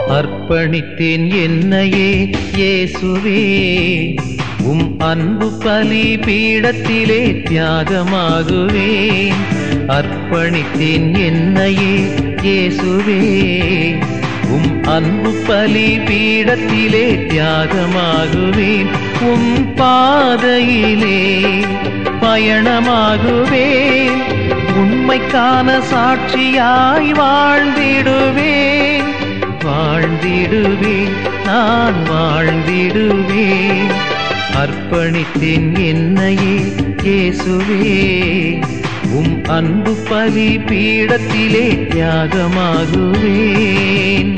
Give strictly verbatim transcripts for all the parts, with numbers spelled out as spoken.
அர்ப்பணித்தேன் என்னையே இயேசுவே, உம் அன்பு பலி பீடத்திலே தியாகமாகுவேன். அர்ப்பணித்தேன் என்னையே இயேசுவே, உம் அன்பு பலி பீடத்திலே தியாகமாகுவேன். உம் பாதையிலே பயணமாகுவேன், உண்மைக்கான சாட்சியாய் வாழ்ந்திடுவேன். வாழ்ந்திடுவேன், நான் வாழ்ந்திடுவேன். அர்ப்பணித்தேன் என்னையே இயேசுவே, உம் அன்பு பலி பீடத்திலே தியாகமாகுவேன்.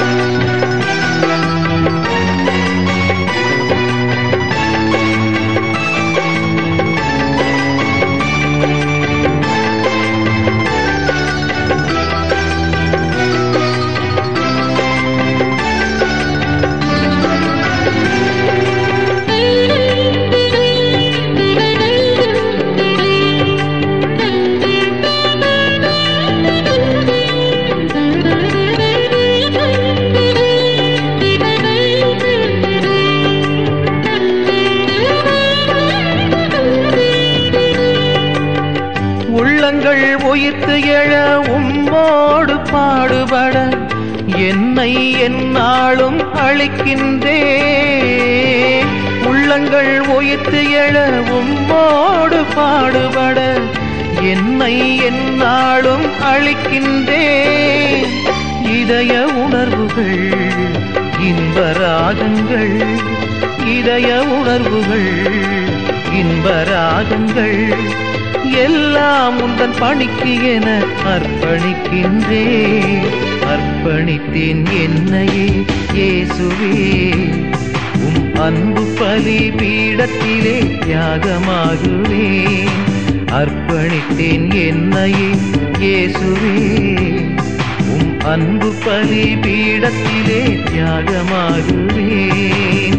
உள்ளங்கள் உயிர்த்து எழ உம்மோடு பாடுபட என்னை எந்நாளும் அளிக்கின்றேன். உள்ளங்கள் உயிர்த்து எழ உம்மோடு பாடுபட என்னை எந்நாளும் அளிக்கின்றேன். இதய உணர்வுகள் இன்பராகங்கள், இதய உணர்வுகள் இன்பராகங்கள் எல்லாம் உந்தன் பணிக்கு என அர்ப்பணிக்கின்றேன். அர்ப்பணித்தேன் என்னையே இயேசுவே, உம் அன்பு பலி பீடத்திலே தியாகமாகுவேன். அர்ப்பணித்தேன் என்னையே இயேசுவே, உம் அன்பு பலி பீடத்திலே தியாகமாகுவேன்.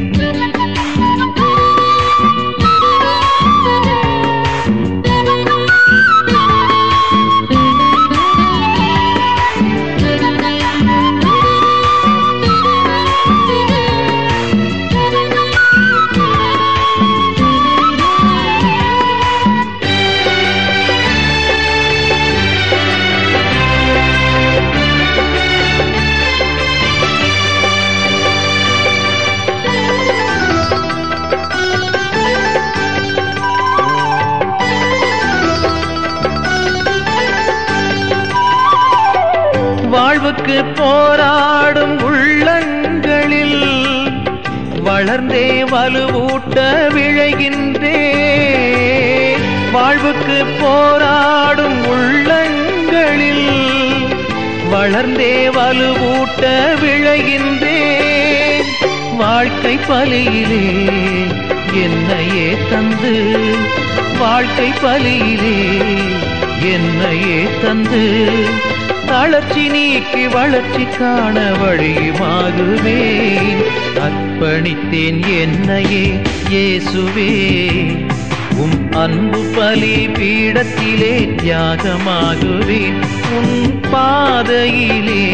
வாழ்வுக்கு போராடும் உள்ளங்களில் வளர்ந்தே வலுவூட்ட விழைகின்றேன். வாழ்வுக்கு போராடும் உள்ளங்களில் வளர்ந்தே வலுவூட்ட விழைகின்றேன். வாழ்க்கை பலியிலே என்னையே தந்து, வாழ்க்கை பலியிலே என்னையே தந்து தளர்ச்சி நீக்கி வளர்ச்சி காண வழியுமாகுவேன். அர்ப்பணித்தேன் என்னையே இயேசுவே, உம் அன்பு பலி பீடத்திலே தியாகமாகுவேன். உன் பாதையிலே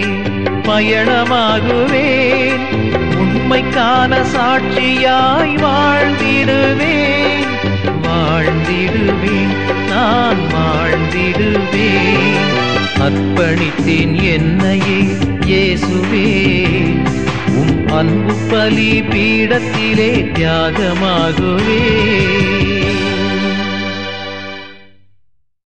பயணமாகுவேன், உண்மைக்கான சாட்சியாய் வாழ்ந்திடுவேன். வாழ்ந்திடுவேன், நான் வாழ்ந்திடுவேன். அர்ப்பணித்தேன் என்னையே இயேசுவே, உம் அன்பு பலி பீடத்திலே தியாகமாகுவேன்.